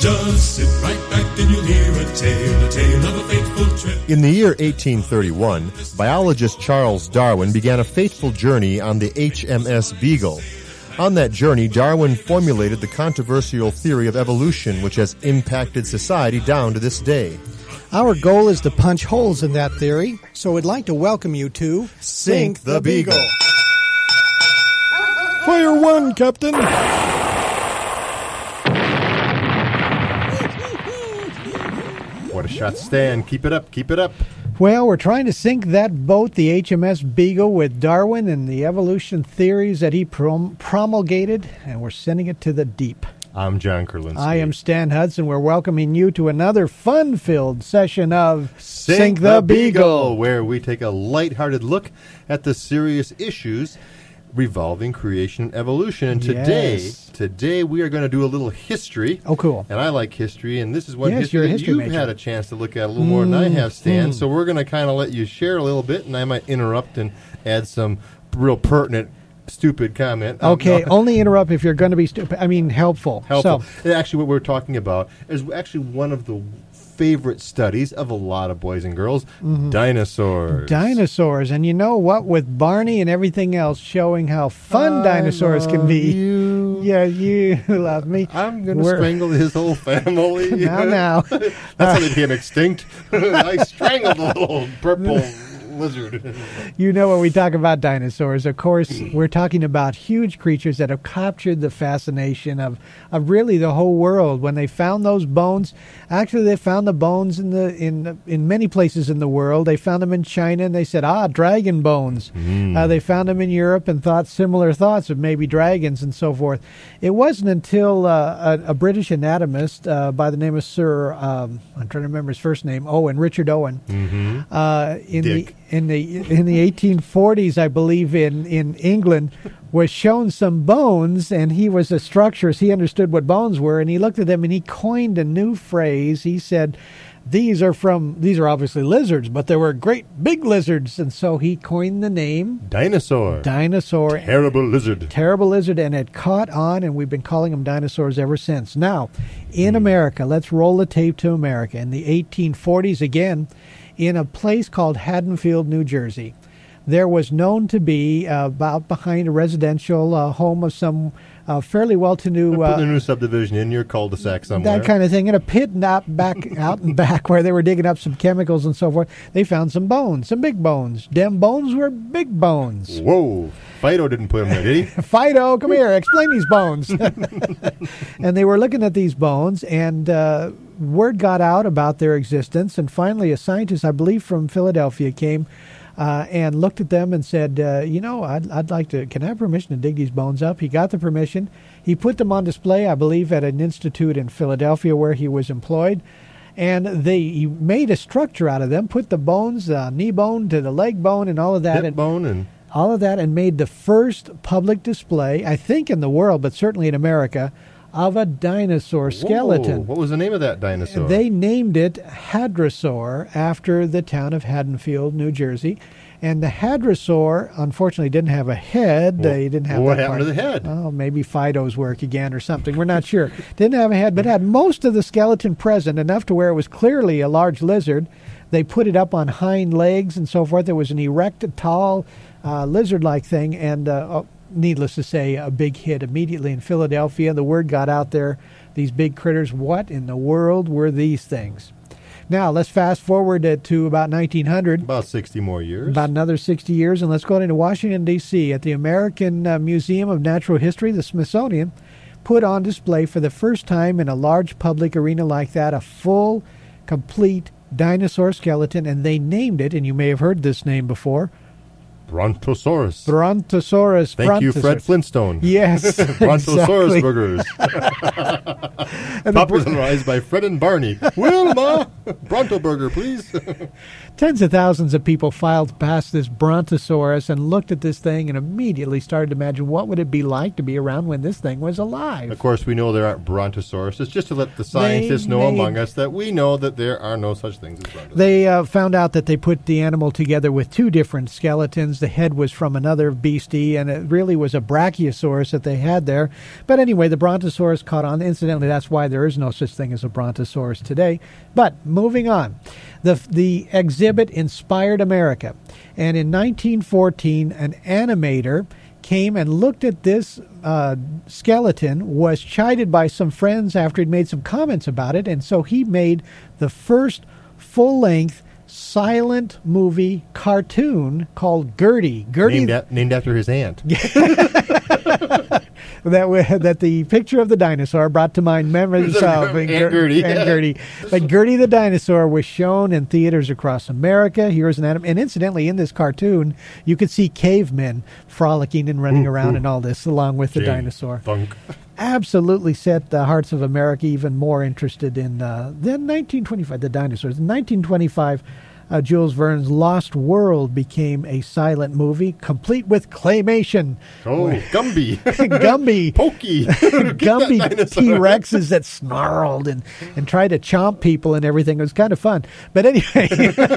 Just sit right back and you'll hear a tale of a fateful trip. In the year 1831, biologist Charles Darwin began a fateful journey on the HMS Beagle. On that journey, Darwin formulated the controversial theory of evolution, which has impacted society down to this day. Our goal is to punch holes in that theory, so we'd like to welcome you to Sink the Beagle. Fire one, Captain! What a shot, Stan. Keep it up, keep it up. Well, we're trying to sink that boat, the HMS Beagle, with Darwin and the evolution theories that he promulgated, and we're sending it to the deep. I'm John Kurlinski. I am Stan Hudson. We're welcoming you to another fun-filled session of Sink the Beagle, where we take a lighthearted look at the serious issues revolving creation and evolution. And today we are going to do a little history. Oh, cool. And I like history, and this is one Yes, you're a history you've major. had a chance to look at a little more than I have, Stan. So we're going to kind of let you share a little bit, and I might interrupt and add some real pertinent, stupid comment. Okay, only interrupt if you're going to be helpful. Helpful. So, Actually, what we're talking about is actually one of the favorite studies of a lot of boys and girls, dinosaurs. Dinosaurs. And you know what? With Barney and everything else showing how fun dinosaurs can be. You. Yeah, you love me. I'm going to strangle his whole family. Now. That's how they became extinct. I strangled the little purple lizard. You know, when we talk about dinosaurs, of course, we're talking about huge creatures that have captured the fascination of really the whole world. When they found those bones, actually they found the bones in many places in the world. They found them in China, and they said, dragon bones. They found them in Europe and thought similar thoughts of maybe dragons and so forth. It wasn't until a British anatomist by the name of Sir, I'm trying to remember his first name, Richard Owen, in the 1840s, I believe, in England, was shown some bones, and he was a structurist. He understood what bones were, and he looked at them and he coined a new phrase. He said, these are obviously lizards, but they were great big lizards, and so he coined the name Dinosaur. Terrible lizard. And it caught on, and we've been calling them dinosaurs ever since. Now, in America, let's roll the tape to America. In the 1840s, again, in a place called Haddonfield, New Jersey, there was known to be about behind a residential home of some fairly well-to-do... Put a new subdivision in your cul-de-sac somewhere. That kind of thing. In a pit out and back where they were digging up some chemicals and so forth, they found some bones, some big bones. Them bones were big bones. Whoa. Fido didn't put them there, did he? Fido, come here, explain these bones. And they were looking at these bones, and word got out about their existence, and finally a scientist, I believe from Philadelphia, came and looked at them and said, I'd like to, can I have permission to dig these bones up? He got the permission. He put them on display, I believe, at an institute in Philadelphia where he was employed. And he made a structure out of them, put the bones, knee bone to the leg bone and all of that. Hip bone and... all of that, and made the first public display, I think in the world, but certainly in America, of a dinosaur skeleton. Whoa. What was the name of that dinosaur? They named it Hadrosaur after the town of Haddonfield, New Jersey. And the Hadrosaur, unfortunately, didn't have a head. They didn't have what that happened part. to the head? Oh, maybe Fido's work again or something. We're not sure. Didn't have a head, but had most of the skeleton present, enough to where it was clearly a large lizard. They put it up on hind legs and so forth. It was an erect, tall, lizard-like thing, and needless to say, a big hit immediately in Philadelphia. The word got out there, these big critters. What in the world were these things? Now, let's fast forward to about 1900. About 60 more years. About another 60 years, and let's go into Washington, D.C. At the American Museum of Natural History, the Smithsonian, put on display for the first time in a large public arena like that a full, complete dinosaur skeleton, and they named it, and you may have heard this name before, Brontosaurus. Thank you, Fred Flintstone. Yes, Brontosaurus exactly. burgers. Popularized by Fred and Barney. Wilma, Bronto burger, please. Tens of thousands of people filed past this Brontosaurus and looked at this thing and immediately started to imagine what would it be like to be around when this thing was alive. Of course, we know there aren't Brontosaurus. It's just to let the scientists know among us that we know that there are no such things as Brontosaurus. They found out that they put the animal together with two different skeletons. The head was from another beastie, and it really was a Brachiosaurus that they had there. But anyway, the Brontosaurus caught on. Incidentally, that's why there is no such thing as a brontosaurus today. But moving on, the exhibit inspired America. And in 1914, an animator came and looked at this skeleton, was chided by some friends after he'd made some comments about it, and so he made the first full-length silent movie cartoon called Gertie. Named after his aunt. That the picture of the dinosaur brought to mind memories of Aunt Gertie. Aunt Gertie. But Gertie the dinosaur was shown in theaters across America. Here's an and incidentally, in this cartoon, you could see cavemen frolicking and running around and all this, along with the dinosaur. Funk. Absolutely set the hearts of America even more interested in then 1925, the dinosaurs. In 1925, Jules Verne's Lost World became a silent movie, complete with claymation. Oh, Gumby. Gumby. Pokey. Gumby T-Rexes that snarled and tried to chomp people and everything. It was kind of fun. But anyway,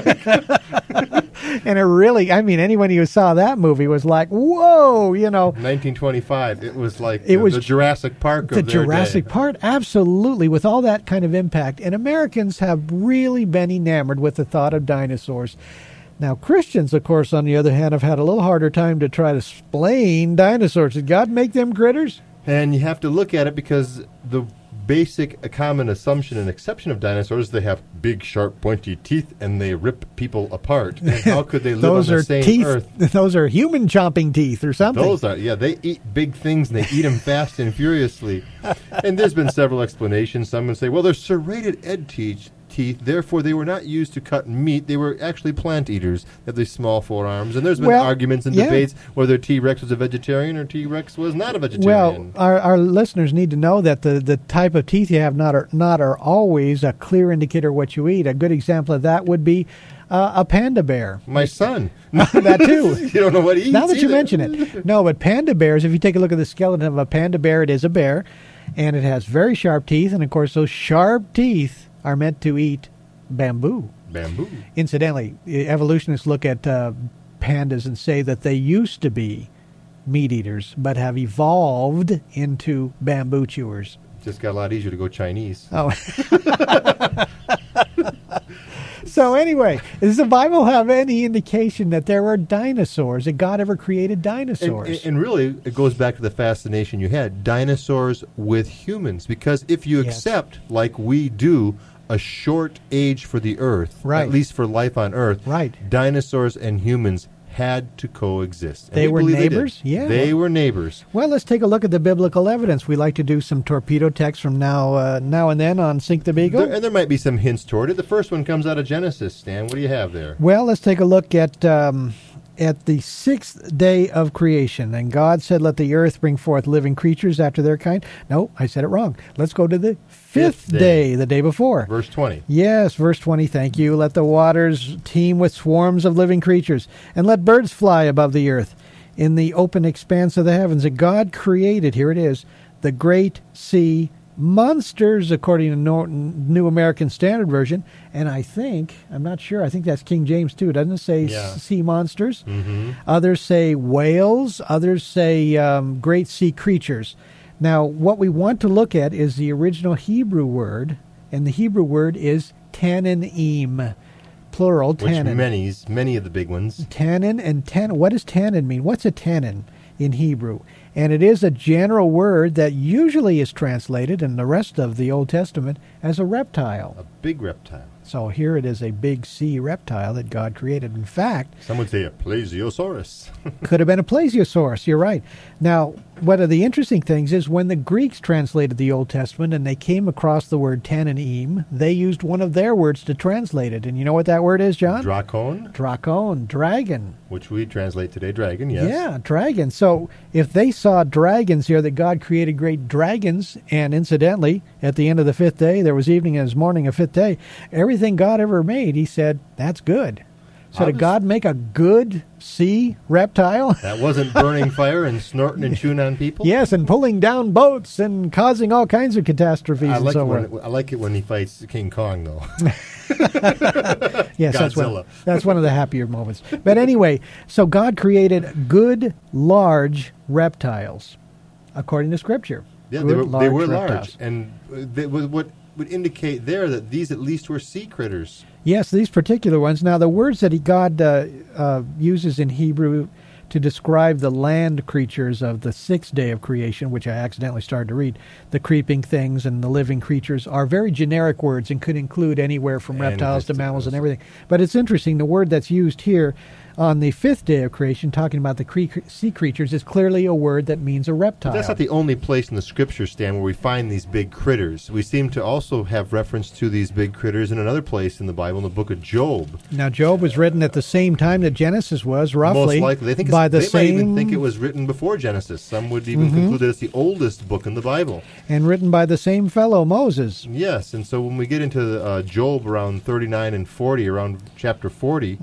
and it really, I mean, anyone who saw that movie was like, whoa, 1925, it was like the Jurassic Park of their Jurassic day. Park, absolutely, with all that kind of impact. And Americans have really been enamored with the thought of dinosaurs. Now, Christians, of course, on the other hand, have had a little harder time to try to explain dinosaurs. Did God make them critters? And you have to look at it because the basic common assumption and exception of dinosaurs, they have big, sharp, pointy teeth, and they rip people apart. And how could they live on the same earth? Those are human chomping teeth or something. Those are, they eat big things, and they eat them fast and furiously. And there's been several explanations. Some would say, well, they're serrated teeth, therefore they were not used to cut meat. They were actually plant eaters. They have these small forearms. And there's been arguments and debates whether T-Rex was a vegetarian or T-Rex was not a vegetarian. Well, our listeners need to know that the type of teeth you have not are always a clear indicator of what you eat. A good example of that would be a panda bear. My son. That too. You don't know what he eats Now that you either. mention it. No, but panda bears, if you take a look at the skeleton of a panda bear, it is a bear. And it has very sharp teeth. And, of course, those sharp teeth are meant to eat bamboo. Bamboo. Incidentally, evolutionists look at pandas and say that they used to be meat eaters, but have evolved into bamboo chewers. Just got a lot easier to go Chinese. Oh. So anyway, does the Bible have any indication that there were dinosaurs, that God ever created dinosaurs? And really, it goes back to the fascination you had, dinosaurs with humans. Because if you accept, like we do, a short age for the Earth, at least for life on Earth, dinosaurs and humans had to coexist. They were neighbors? They were neighbors. Well, let's take a look at the biblical evidence. We like to do some torpedo text from now and then on Sink the Beagle. And there might be some hints toward it. The first one comes out of Genesis, Stan. What do you have there? Well, let's take a look at the sixth day of creation. And God said, let the earth bring forth living creatures after their kind. No, I said it wrong. Let's go to the fifth day, the day before. Verse 20. Yes, verse 20, thank you. Let the waters teem with swarms of living creatures, and let birds fly above the earth in the open expanse of the heavens. And God created, here it is, the great sea monsters, according to New American Standard Version. And I'm not sure, I think that's King James too. Doesn't it say sea monsters? Mm-hmm. Others say whales. Others say great sea creatures. Now, what we want to look at is the original Hebrew word, and the Hebrew word is tananim, plural, tannin. Which many of the big ones. Tannin and tannin. What does tannin mean? What's a tannin in Hebrew? And it is a general word that usually is translated in the rest of the Old Testament as a reptile. A big reptile. So here it is, a big sea reptile that God created. In fact, some would say a plesiosaurus. Could have been a plesiosaurus, you're right. Now, one of the interesting things is when the Greeks translated the Old Testament and they came across the word tananim, they used one of their words to translate it. And you know what that word is, John? Drakon. Drakon, dragon. Which we translate today, dragon, yes. Yeah, dragon. So if they saw dragons here, that God created great dragons, and incidentally, at the end of the fifth day, there was evening and his morning, a fifth day, everything God ever made, he said, that's good. So did God make a good sea reptile? That wasn't burning fire and snorting and chewing on people? Yes, and pulling down boats and causing all kinds of catastrophes and so on. I like it when he fights King Kong, though. Yes, that's one of the happier moments. But anyway, so God created good, large reptiles, according to Scripture. Yeah, Good, they were reptiles. large. And what would indicate there that these at least were sea critters. Yes, these particular ones. Now, the words that God uses in Hebrew to describe the land creatures of the sixth day of creation, which I accidentally started to read, the creeping things and the living creatures, are very generic words and could include anywhere from reptiles to mammals and everything. But it's interesting, the word that's used here on the fifth day of creation, talking about the sea creatures, is clearly a word that means a reptile. But that's not the only place in the Scripture, Stan, where we find these big critters. We seem to also have reference to these big critters in another place in the Bible, in the book of Job. Now, Job was written at the same time that Genesis was, roughly. Most likely. They might even think it was written before Genesis. Some would even conclude that it's the oldest book in the Bible. And written by the same fellow, Moses. Yes, and so when we get into Job around 39 and 40, around chapter 40,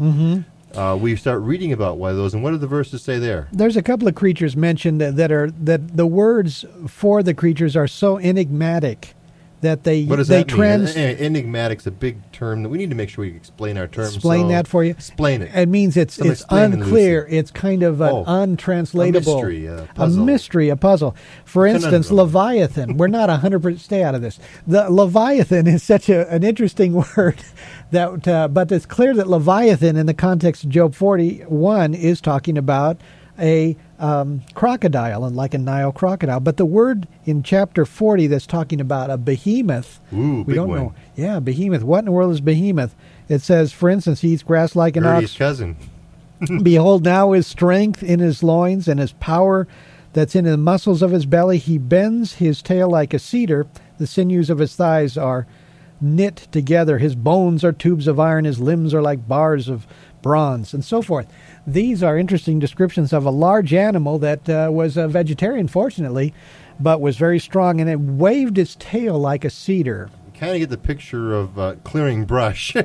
we start reading about one of those. And what do the verses say there? There's a couple of creatures mentioned that the words for the creatures are so enigmatic that they What does that mean? Enigmatic's a big term that we need to make sure we explain our terms. Explain that for you. Explain it. It means it's unclear. It's kind of an untranslatable. A mystery, a puzzle. For instance, Leviathan. We're not 100%. Stay out of this. The Leviathan is such an interesting word that, but it's clear that Leviathan, in the context of Job 41, is talking about a crocodile, and like a Nile crocodile. But the word in chapter 40 that's talking about a behemoth, we don't know. Yeah, behemoth. What in the world is behemoth? It says, for instance, he eats grass like an ox. Cousin. Behold, now his strength in his loins and his power that's in the muscles of his belly. He bends his tail like a cedar. The sinews of his thighs are knit together. His bones are tubes of iron. His limbs are like bars of bronze, and so forth. These are interesting descriptions of a large animal that was a vegetarian, fortunately, but was very strong, and it waved its tail like a cedar. You kind of get the picture of clearing brush.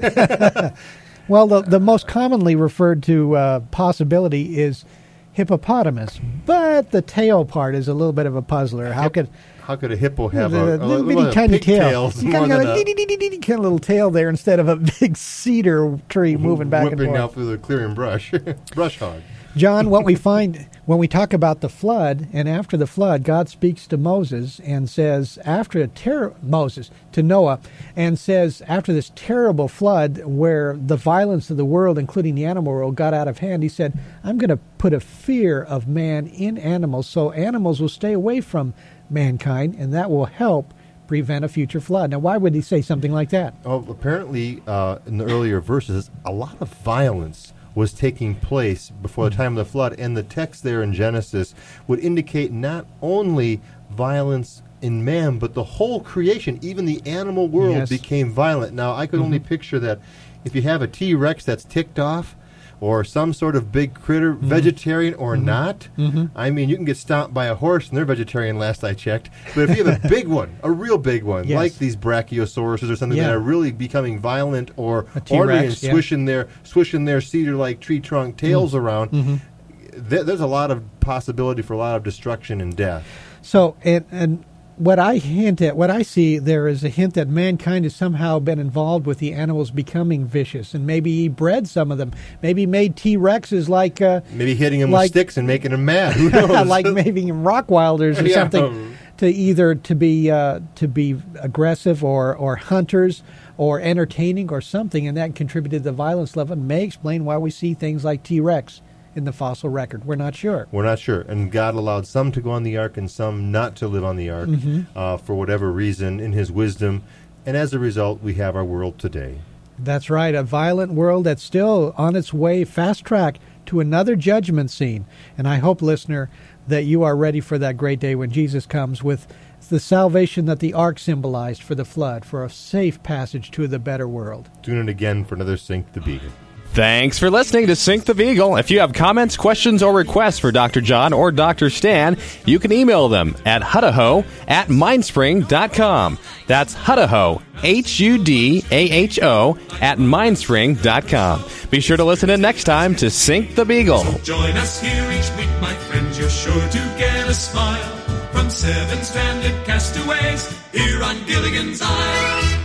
Well, the most commonly referred to possibility is hippopotamus, but the tail part is a little bit of a puzzler. How could a hippo have a little tiny tail? You kind of got a little tail there instead of a big cedar tree moving back and forth. Whipping out through the clearing brush. Brush hog. John, what we find when we talk about the flood, and after the flood, God speaks to Moses and says, to Noah, and says, after this terrible flood where the violence of the world, including the animal world, got out of hand, he said, I'm going to put a fear of man in animals, so animals will stay away from mankind, and that will help prevent a future flood. Now, why would he say something like that? Oh, apparently, in the earlier verses, a lot of violence was taking place before the time of the flood, and the text there in Genesis would indicate not only violence in man, but the whole creation, even the animal world, became violent. Now, I could only picture that if you have a T-Rex that's ticked off, or some sort of big critter, vegetarian or not. I mean, you can get stomped by a horse, and they're vegetarian last I checked. But if you have a big one, a real big one, like these brachiosauruses or something that are really becoming violent or ornery and swishing their cedar-like tree trunk tails around, there's a lot of possibility for a lot of destruction and death. So, and what I see there is a hint that mankind has somehow been involved with the animals becoming vicious, and maybe he bred some of them. Maybe made T-Rexes like maybe hitting them with sticks and making them mad. Who knows? Like maybe Rockwilders or something, to be aggressive or hunters or entertaining or something, and that contributed to the violence level. It may explain why we see things like T-Rex in the fossil record. We're not sure. And God allowed some to go on the ark and some not to live on the ark for whatever reason in his wisdom. And as a result, we have our world today. That's right. A violent world that's still on its way, fast track, to another judgment scene. And I hope, listener, that you are ready for that great day when Jesus comes with the salvation that the ark symbolized for the flood, for a safe passage to the better world. Tune in again for another Sink the Beagle. Thanks for listening to Sink the Beagle. If you have comments, questions, or requests for Dr. John or Dr. Stan, you can email them at hudaho@mindspring.com. That's Hudaho, Hudaho @mindspring.com. Be sure to listen in next time to Sink the Beagle. So join us here each week, my friends. You're sure to get a smile from 7 stranded castaways here on Gilligan's Island.